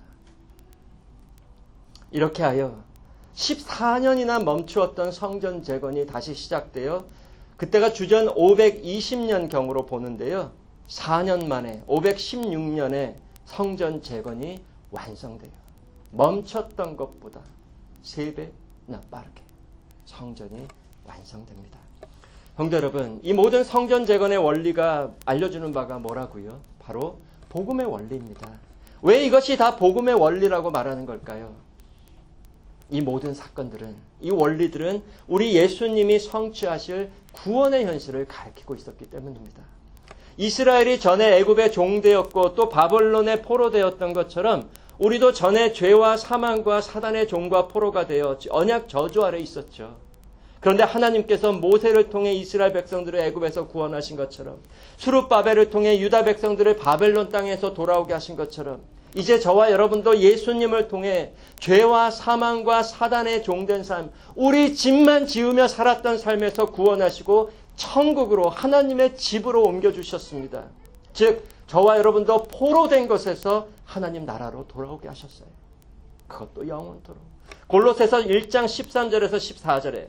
이렇게 하여 14년이나 멈추었던 성전 재건이 다시 시작되어 그때가 주전 520년 경으로 보는데요. 4년 만에 516년에 성전 재건이 완성돼요. 멈췄던 것보다 3배나 빠르게 성전이 완성됩니다. 성도 여러분, 이 모든 성전 재건의 원리가 알려주는 바가 뭐라고요? 바로 복음의 원리입니다. 왜 이것이 다 복음의 원리라고 말하는 걸까요? 이 모든 사건들은, 이 원리들은 우리 예수님이 성취하실 구원의 현실을 가리키고 있었기 때문입니다. 이스라엘이 전에 애굽의 종되었고 또 바벨론의 포로되었던 것처럼 우리도 전에 죄와 사망과 사단의 종과 포로가 되어 언약 저주 아래 있었죠. 그런데 하나님께서 모세를 통해 이스라엘 백성들을 애굽에서 구원하신 것처럼 수룹바벨을 통해 유다 백성들을 바벨론 땅에서 돌아오게 하신 것처럼 이제 저와 여러분도 예수님을 통해 죄와 사망과 사단의 종된 삶, 우리 집만 지으며 살았던 삶에서 구원하시고 천국으로 하나님의 집으로 옮겨주셨습니다. 즉 저와 여러분도 포로된 것에서 하나님 나라로 돌아오게 하셨어요. 그것도 영원토록. 골로새서 1장 13절에서 14절에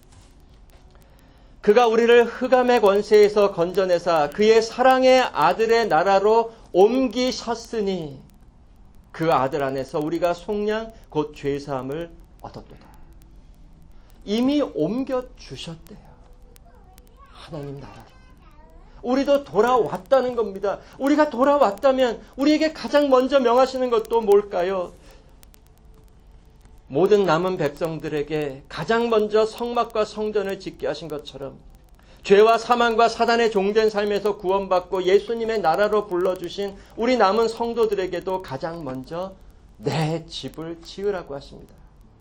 그가 우리를 흑암의 권세에서 건져내사 그의 사랑의 아들의 나라로 옮기셨으니 그 아들 안에서 우리가 속량 곧 죄사함을 얻었도다. 이미 옮겨주셨대요. 하나님 나라로. 우리도 돌아왔다는 겁니다. 우리가 돌아왔다면 우리에게 가장 먼저 명하시는 것도 뭘까요? 모든 남은 백성들에게 가장 먼저 성막과 성전을 짓게 하신 것처럼 죄와 사망과 사단의 종된 삶에서 구원받고 예수님의 나라로 불러주신 우리 남은 성도들에게도 가장 먼저 내 집을 지으라고 하십니다.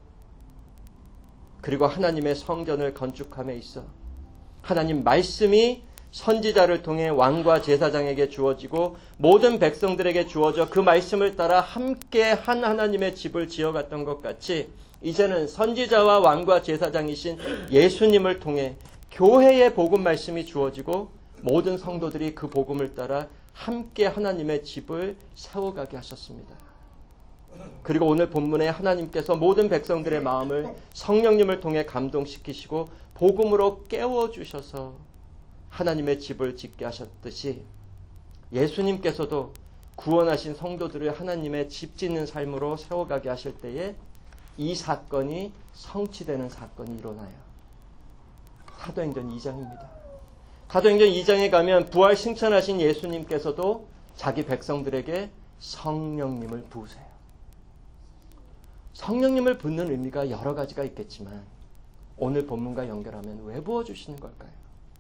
그리고 하나님의 성전을 건축함에 있어 하나님 말씀이 선지자를 통해 왕과 제사장에게 주어지고 모든 백성들에게 주어져 그 말씀을 따라 함께 한 하나님의 집을 지어갔던 것 같이 이제는 선지자와 왕과 제사장이신 예수님을 통해 교회의 복음 말씀이 주어지고 모든 성도들이 그 복음을 따라 함께 하나님의 집을 세워가게 하셨습니다. 그리고 오늘 본문에 하나님께서 모든 백성들의 마음을 성령님을 통해 감동시키시고 복음으로 깨워주셔서 하나님의 집을 짓게 하셨듯이 예수님께서도 구원하신 성도들을 하나님의 집 짓는 삶으로 세워가게 하실 때에 이 사건이 성취되는 사건이 일어나요. 사도행전 2장입니다. 사도행전 2장에 가면 부활 승천하신 예수님께서도 자기 백성들에게 성령님을 부으세요. 성령님을 붓는 의미가 여러 가지가 있겠지만 오늘 본문과 연결하면 왜 부어주시는 걸까요?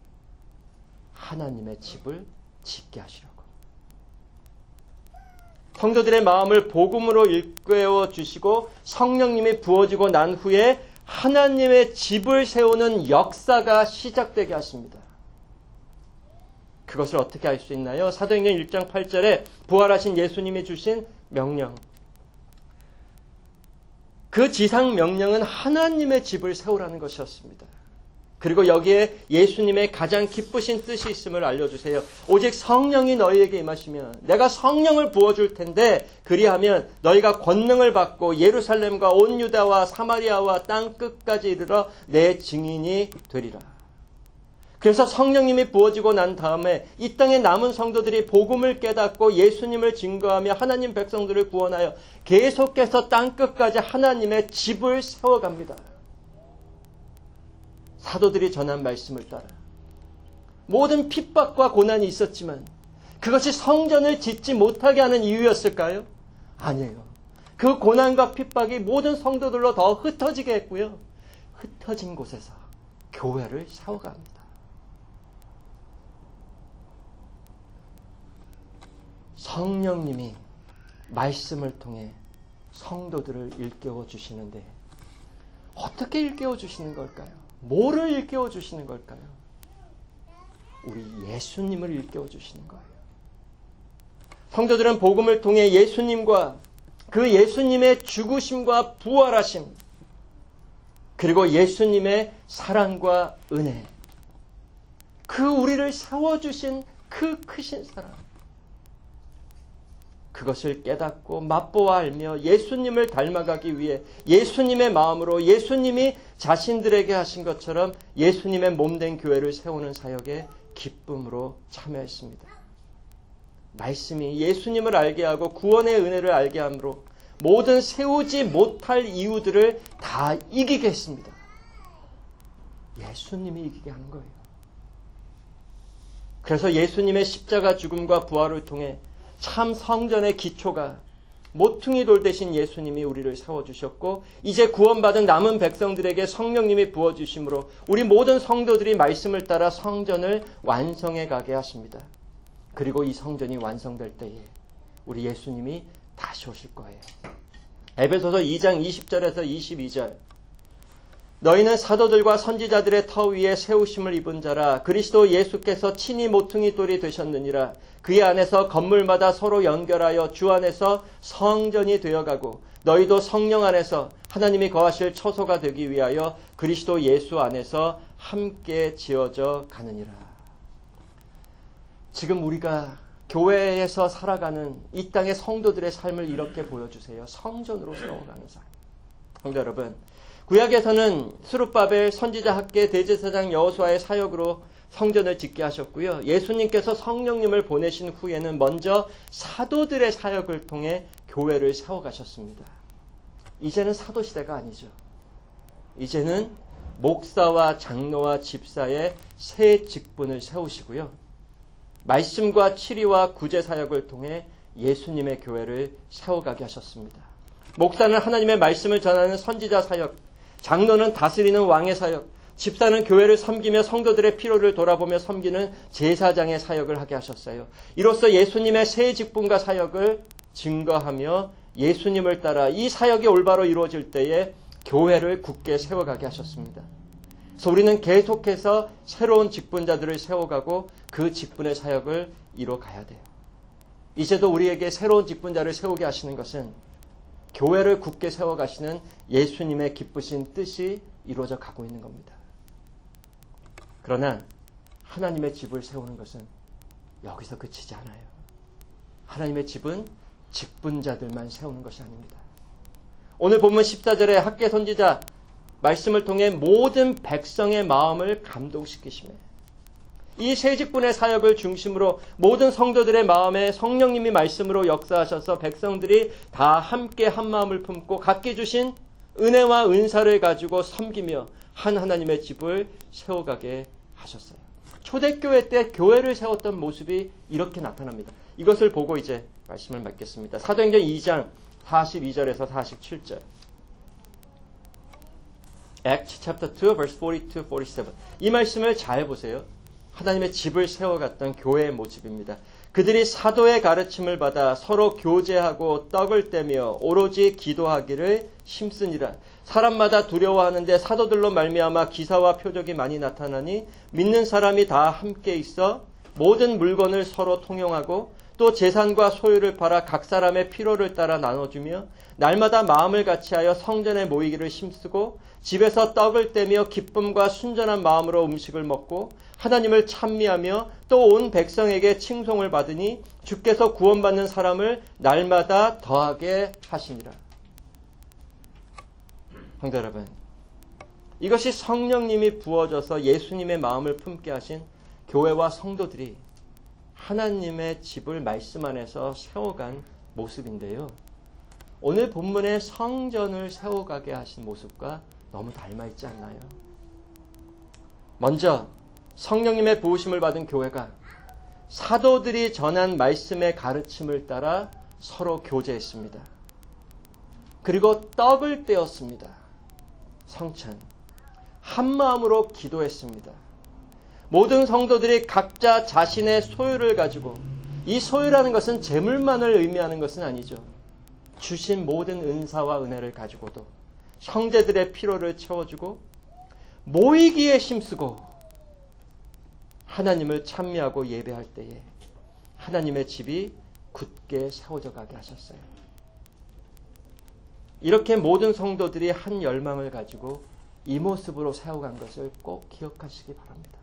하나님의 집을 짓게 하시려고. 성도들의 마음을 복음으로 일깨워 주시고 성령님이 부어지고 난 후에 하나님의 집을 세우는 역사가 시작되게 하십니다. 그것을 어떻게 알 수 있나요? 사도행전 1장 8절에 부활하신 예수님이 주신 명령. 그 지상 명령은 하나님의 집을 세우라는 것이었습니다. 그리고 여기에 예수님의 가장 기쁘신 뜻이 있음을 알려주세요. 오직 성령이 너희에게 임하시면 내가 성령을 부어줄 텐데 그리하면 너희가 권능을 받고 예루살렘과 온 유다와 사마리아와 땅 끝까지 이르러 내 증인이 되리라. 그래서 성령님이 부어지고 난 다음에 이 땅에 남은 성도들이 복음을 깨닫고 예수님을 증거하며 하나님 백성들을 구원하여 계속해서 땅끝까지 하나님의 집을 세워갑니다. 사도들이 전한 말씀을 따라 모든 핍박과 고난이 있었지만 그것이 성전을 짓지 못하게 하는 이유였을까요? 아니에요. 그 고난과 핍박이 모든 성도들로 더 흩어지게 했고요. 흩어진 곳에서 교회를 세워갑니다. 성령님이 말씀을 통해 성도들을 일깨워 주시는데 어떻게 일깨워 주시는 걸까요? 뭐를 일깨워 주시는 걸까요? 우리 예수님을 일깨워 주시는 거예요. 성도들은 복음을 통해 예수님과 그 예수님의 죽으심과 부활하심 그리고 예수님의 사랑과 은혜 그 우리를 세워주신 그 크신 사랑 그것을 깨닫고 맛보아 알며 예수님을 닮아가기 위해 예수님의 마음으로 예수님이 자신들에게 하신 것처럼 예수님의 몸된 교회를 세우는 사역에 기쁨으로 참여했습니다. 말씀이 예수님을 알게 하고 구원의 은혜를 알게 함으로 모든 세우지 못할 이유들을 다 이기게 했습니다. 예수님이 이기게 하는 거예요. 그래서 예수님의 십자가 죽음과 부활을 통해 참 성전의 기초가 모퉁이 돌 대신 예수님이 우리를 세워주셨고 이제 구원받은 남은 백성들에게 성령님이 부어주심으로 우리 모든 성도들이 말씀을 따라 성전을 완성해 가게 하십니다. 그리고 이 성전이 완성될 때에 우리 예수님이 다시 오실 거예요. 에베소서 2장 20절에서 22절 너희는 사도들과 선지자들의 터 위에 세우심을 입은 자라 그리스도 예수께서 친히 모퉁이 돌이 되셨느니라 그의 안에서 건물마다 서로 연결하여 주 안에서 성전이 되어가고 너희도 성령 안에서 하나님이 거하실 처소가 되기 위하여 그리스도 예수 안에서 함께 지어져 가느니라. 지금 우리가 교회에서 살아가는 이 땅의 성도들의 삶을 이렇게 보여주세요. 성전으로 세워가는 삶. 성도 여러분, 구약에서는 스룹바벨 선지자 학계 대제사장 여호수아의 사역으로 성전을 짓게 하셨고요. 예수님께서 성령님을 보내신 후에는 먼저 사도들의 사역을 통해 교회를 세워가셨습니다. 이제는 사도 시대가 아니죠. 이제는 목사와 장로와 집사의 새 직분을 세우시고요. 말씀과 치리와 구제 사역을 통해 예수님의 교회를 세워가게 하셨습니다. 목사는 하나님의 말씀을 전하는 선지자 사역, 장로는 다스리는 왕의 사역, 집사는 교회를 섬기며 성도들의 필요를 돌아보며 섬기는 제사장의 사역을 하게 하셨어요. 이로써 예수님의 새 직분과 사역을 증거하며 예수님을 따라 이 사역이 올바로 이루어질 때에 교회를 굳게 세워가게 하셨습니다. 그래서 우리는 계속해서 새로운 직분자들을 세워가고 그 직분의 사역을 이뤄가야 돼요. 이제도 우리에게 새로운 직분자를 세우게 하시는 것은 교회를 굳게 세워가시는 예수님의 기쁘신 뜻이 이루어져 가고 있는 겁니다. 그러나 하나님의 집을 세우는 것은 여기서 그치지 않아요. 하나님의 집은 직분자들만 세우는 것이 아닙니다. 오늘 본문 14절에 학계 선지자 말씀을 통해 모든 백성의 마음을 감동시키시며 이 새 직분의 사역을 중심으로 모든 성도들의 마음에 성령님이 말씀으로 역사하셔서 백성들이 다 함께 한 마음을 품고 각기 주신 은혜와 은사를 가지고 섬기며 한 하나님의 집을 세워가게 하셨어요. 초대교회 때 교회를 세웠던 모습이 이렇게 나타납니다. 이것을 보고 이제 말씀을 맺겠습니다. 사도행전 2장 42절에서 47절. Acts chapter 2 verse 42, 47. 이 말씀을 잘 보세요. 하나님의 집을 세워갔던 교회의 모습입니다. 그들이 사도의 가르침을 받아 서로 교제하고 떡을 떼며 오로지 기도하기를 힘쓰니라. 사람마다 두려워하는데 사도들로 말미암아 기사와 표적이 많이 나타나니 믿는 사람이 다 함께 있어 모든 물건을 서로 통용하고 또 재산과 소유를 팔아 각 사람의 필요를 따라 나눠주며 날마다 마음을 같이하여 성전에 모이기를 힘쓰고 집에서 떡을 떼며 기쁨과 순전한 마음으로 음식을 먹고 하나님을 찬미하며 또 온 백성에게 칭송을 받으니 주께서 구원받는 사람을 날마다 더하게 하시니라. 성도 여러분, 이것이 성령님이 부어져서 예수님의 마음을 품게 하신 교회와 성도들이 하나님의 집을 말씀 안에서 세워간 모습인데요. 오늘 본문의 성전을 세워가게 하신 모습과 너무 닮아있지 않나요? 먼저 성령님의 부으심을 받은 교회가 사도들이 전한 말씀의 가르침을 따라 서로 교제했습니다. 그리고 떡을 떼었습니다. 성찬. 한 마음으로 기도했습니다. 모든 성도들이 각자 자신의 소유를 가지고, 이 소유라는 것은 재물만을 의미하는 것은 아니죠. 주신 모든 은사와 은혜를 가지고도 형제들의 필요를 채워주고 모이기에 힘쓰고 하나님을 찬미하고 예배할 때에 하나님의 집이 굳게 세워져 가게 하셨어요. 이렇게 모든 성도들이 한 열망을 가지고 이 모습으로 세워간 것을 꼭 기억하시기 바랍니다.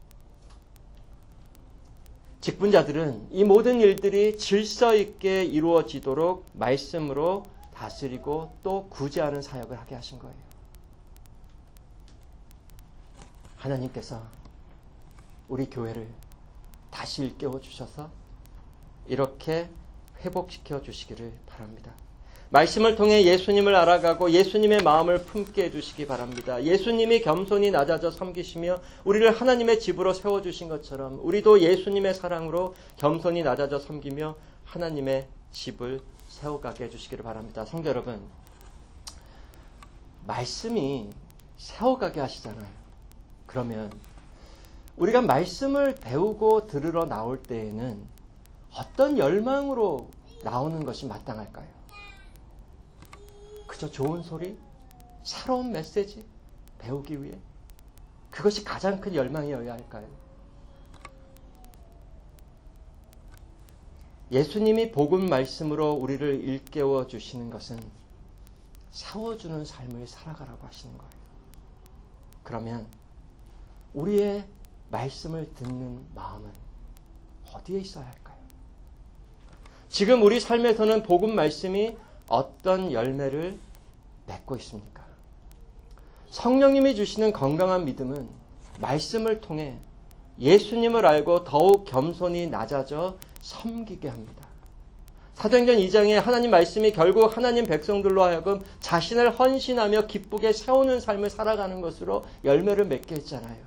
직분자들은 이 모든 일들이 질서 있게 이루어지도록 말씀으로 다스리고 또 구제하는 사역을 하게 하신 거예요. 하나님께서 우리 교회를 다시 일깨워 주셔서 이렇게 회복시켜 주시기를 바랍니다. 말씀을 통해 예수님을 알아가고 예수님의 마음을 품게 해주시기 바랍니다. 예수님이 겸손히 낮아져 섬기시며 우리를 하나님의 집으로 세워주신 것처럼 우리도 예수님의 사랑으로 겸손히 낮아져 섬기며 하나님의 집을 세워가게 해주시기를 바랍니다. 성도 여러분, 말씀이 세워가게 하시잖아요. 그러면 우리가 말씀을 배우고 들으러 나올 때에는 어떤 열망으로 나오는 것이 마땅할까요? 그저 좋은 소리, 새로운 메시지 배우기 위해 그것이 가장 큰 열망이어야 할까요? 예수님이 복음 말씀으로 우리를 일깨워 주시는 것은 세워주는 삶을 살아가라고 하시는 거예요. 그러면 우리의 말씀을 듣는 마음은 어디에 있어야 할까요? 지금 우리 삶에서는 복음 말씀이 어떤 열매를 맺고 있습니까? 성령님이 주시는 건강한 믿음은 말씀을 통해 예수님을 알고 더욱 겸손히 낮아져 섬기게 합니다. 사도행전 2장에 하나님 말씀이 결국 하나님 백성들로 하여금 자신을 헌신하며 기쁘게 세우는 삶을 살아가는 것으로 열매를 맺게 했잖아요.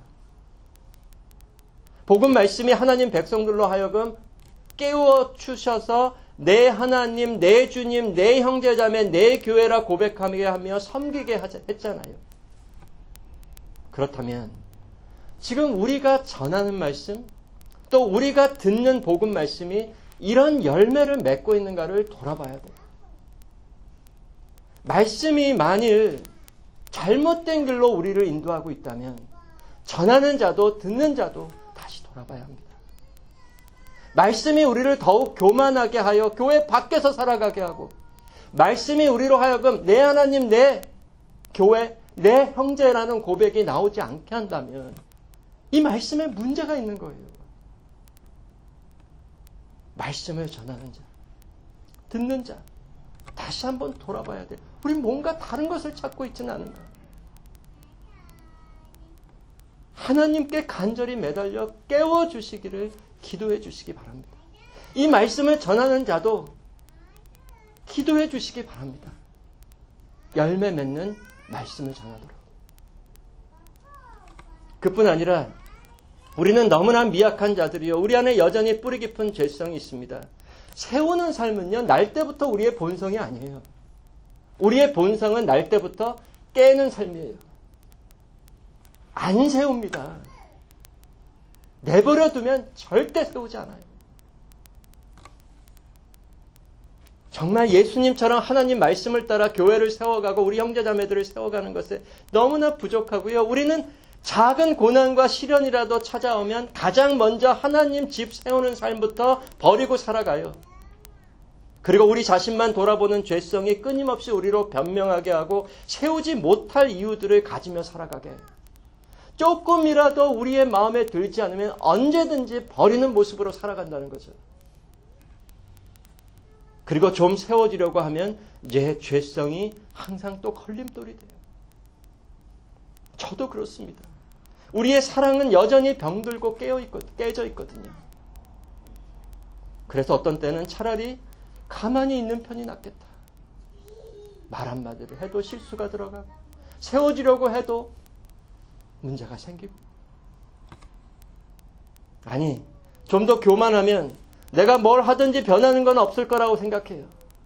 복음 말씀이 하나님 백성들로 하여금 깨워 주셔서 내 하나님, 내 주님, 내 형제자매, 내 교회라 고백하게 하며 섬기게 했잖아요. 그렇다면 지금 우리가 전하는 말씀, 또 우리가 듣는 복음 말씀이 이런 열매를 맺고 있는가를 돌아봐야 돼요. 말씀이 만일 잘못된 길로 우리를 인도하고 있다면 전하는 자도 듣는 자도 다시 돌아봐야 합니다. 말씀이 우리를 더욱 교만하게 하여 교회 밖에서 살아가게 하고 말씀이 우리로 하여금 내 하나님, 내 교회, 내 형제라는 고백이 나오지 않게 한다면 이 말씀에 문제가 있는 거예요. 말씀을 전하는 자, 듣는 자 다시 한번 돌아봐야 돼요. 우리 뭔가 다른 것을 찾고 있지는 않은가. 하나님께 간절히 매달려 깨워주시기를 기도해 주시기 바랍니다. 이 말씀을 전하는 자도 기도해 주시기 바랍니다. 열매 맺는 말씀을 전하도록. 그뿐 아니라 우리는 너무나 미약한 자들이요. 우리 안에 여전히 뿌리 깊은 죄성이 있습니다. 세우는 삶은요, 날 때부터 우리의 본성이 아니에요. 우리의 본성은 날 때부터 깨는 삶이에요. 안 세웁니다. 내버려 두면 절대 세우지 않아요. 정말 예수님처럼 하나님 말씀을 따라 교회를 세워가고 우리 형제자매들을 세워가는 것에 너무나 부족하고요. 우리는 작은 고난과 시련이라도 찾아오면 가장 먼저 하나님 집 세우는 삶부터 버리고 살아가요. 그리고 우리 자신만 돌아보는 죄성이 끊임없이 우리로 변명하게 하고 세우지 못할 이유들을 가지며 살아가게 해요. 조금이라도 우리의 마음에 들지 않으면 언제든지 버리는 모습으로 살아간다는 거죠. 그리고 좀 세워지려고 하면 내 죄성이 항상 또 걸림돌이 돼요. 저도 그렇습니다. 우리의 사랑은 여전히 병들고 깨져 있거든요. 그래서 어떤 때는 차라리 가만히 있는 편이 낫겠다. 말 한마디를 해도 실수가 들어가고 세워주려고 해도 문제가 생기고, 아니 좀 더 교만하면 내가 뭘 하든지 변하는 건 없을 거라고 생각해요.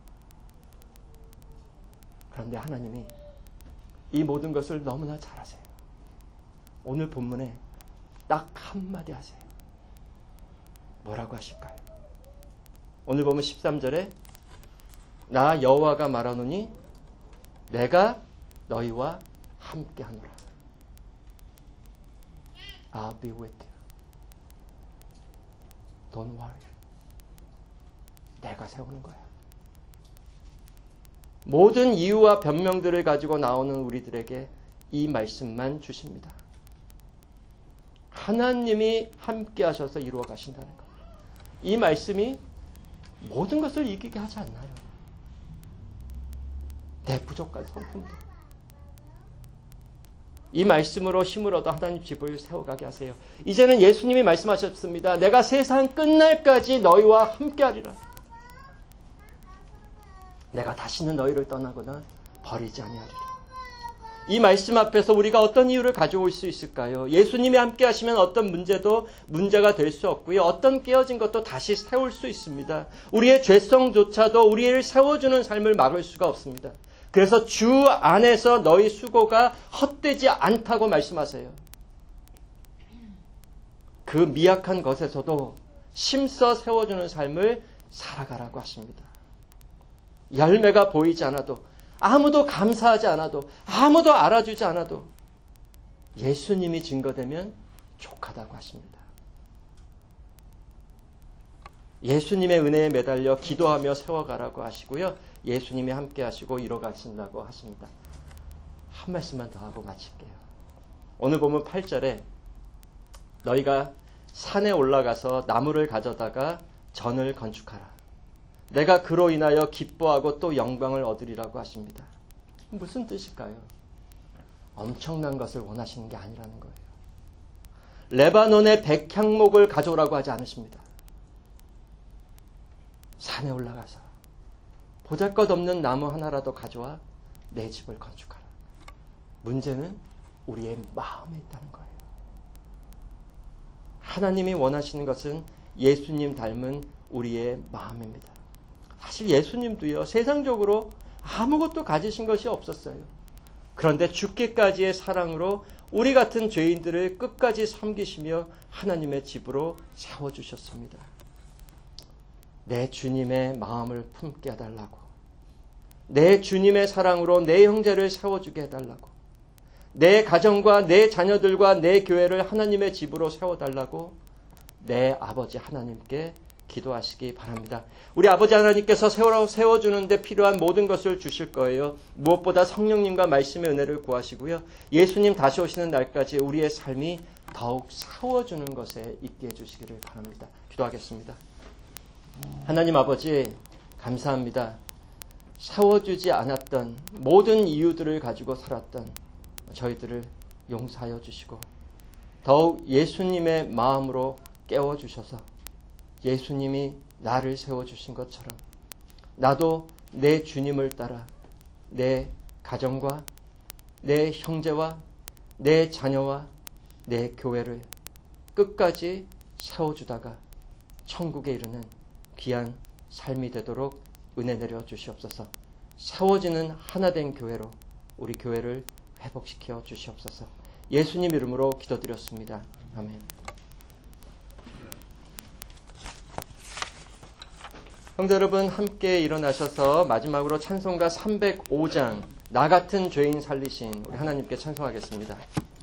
그런데 하나님이 이 모든 것을 너무나 잘 아세요. 오늘 본문에 딱 한마디 하세요. 뭐라고 하실까요? 오늘 보면 13절에 나 여호와가 말하노니 내가 너희와 함께하노라. I'll be with you. Don't worry. 내가 세우는 거야. 모든 이유와 변명들을 가지고 나오는 우리들에게 이 말씀만 주십니다. 하나님이 함께 하셔서 이루어 가신다는 것. 이 말씀이 모든 것을 이기게 하지 않나요? 내 부족한 성품도. 이 말씀으로 힘을 얻어 하나님 집을 세워가게 하세요. 이제는 예수님이 말씀하셨습니다. 내가 세상 끝날까지 너희와 함께하리라. 내가 다시는 너희를 떠나거나 버리지 아니하리라. 이 말씀 앞에서 우리가 어떤 이유를 가져올 수 있을까요? 예수님이 함께 하시면 어떤 문제도 문제가 될 수 없고요. 어떤 깨어진 것도 다시 세울 수 있습니다. 우리의 죄성조차도 우리를 세워주는 삶을 막을 수가 없습니다. 그래서 주 안에서 너희 수고가 헛되지 않다고 말씀하세요. 그 미약한 것에서도 심써 세워주는 삶을 살아가라고 하십니다. 열매가 보이지 않아도, 아무도 감사하지 않아도, 아무도 알아주지 않아도 예수님이 증거되면 족하다고 하십니다. 예수님의 은혜에 매달려 기도하며 세워가라고 하시고요. 예수님이 함께 하시고 이뤄가신다고 하십니다. 한 말씀만 더 하고 마칠게요. 오늘 보면 8절에 너희가 산에 올라가서 나무를 가져다가 전을 건축하라. 내가 그로 인하여 기뻐하고 또 영광을 얻으리라고 하십니다. 무슨 뜻일까요? 엄청난 것을 원하시는 게 아니라는 거예요. 레바논의 백향목을 가져오라고 하지 않으십니다. 산에 올라가서 보잘것없는 나무 하나라도 가져와 내 집을 건축하라. 문제는 우리의 마음에 있다는 거예요. 하나님이 원하시는 것은 예수님 닮은 우리의 마음입니다. 사실 예수님도요, 세상적으로 아무것도 가지신 것이 없었어요. 그런데 죽기까지의 사랑으로 우리 같은 죄인들을 끝까지 섬기시며 하나님의 집으로 세워주셨습니다. 내 주님의 마음을 품게 해달라고, 내 주님의 사랑으로 내 형제를 세워주게 해달라고, 내 가정과 내 자녀들과 내 교회를 하나님의 집으로 세워달라고 내 아버지 하나님께 기도하시기 바랍니다. 우리 아버지 하나님께서 세워주는데 필요한 모든 것을 주실 거예요. 무엇보다 성령님과 말씀의 은혜를 구하시고요. 예수님 다시 오시는 날까지 우리의 삶이 더욱 세워주는 것에 있게 해주시기를 바랍니다. 기도하겠습니다. 하나님 아버지, 감사합니다. 세워주지 않았던 모든 이유들을 가지고 살았던 저희들을 용서하여 주시고 더욱 예수님의 마음으로 깨워주셔서 예수님이 나를 세워주신 것처럼 나도 내 주님을 따라 내 가정과 내 형제와 내 자녀와 내 교회를 끝까지 세워주다가 천국에 이르는 귀한 삶이 되도록 은혜 내려 주시옵소서. 세워지는 하나된 교회로 우리 교회를 회복시켜 주시옵소서. 예수님 이름으로 기도드렸습니다. 아멘. 성도 여러분, 함께 일어나셔서 마지막으로 찬송가 305장 나 같은 죄인 살리신 우리 하나님께 찬송하겠습니다.